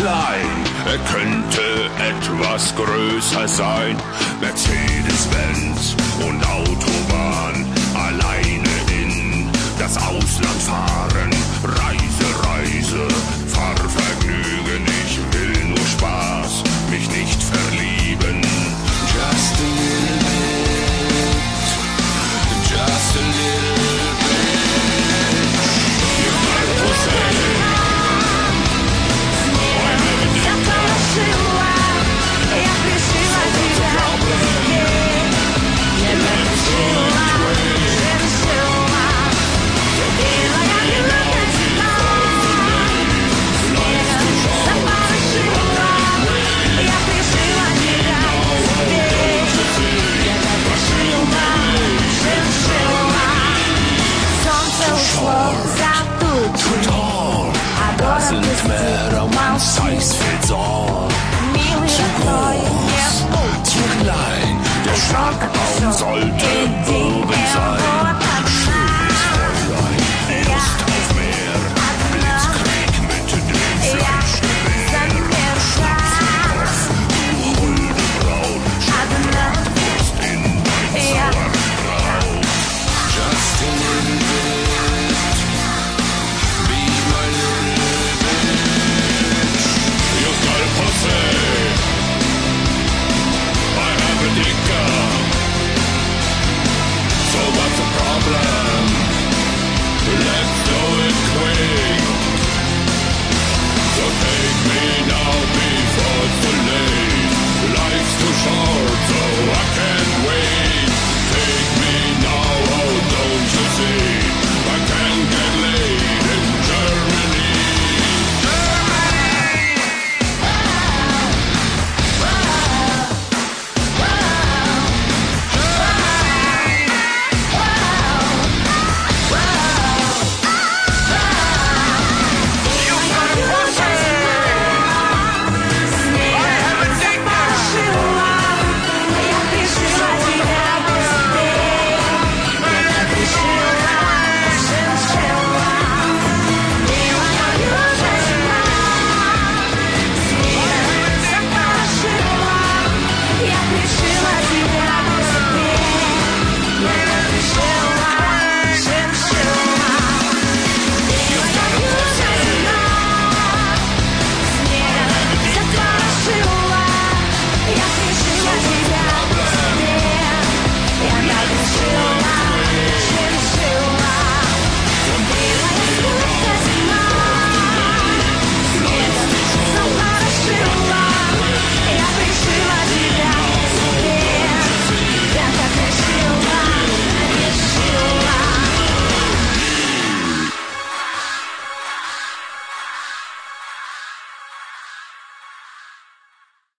klein, er könnte etwas größer sein. Mercedes-Benz und Autobahn, alleine in das Ausland fahren. Reise, Reise, Fahrvergnügen, ich will nur Spaß, mich nicht verlieben. Just a little bit, just a little bit. You might as well say, I never did that. Doesn't matter, one size fits all. Zu groß, zu klein, der Schlagbaum sollte oben sein.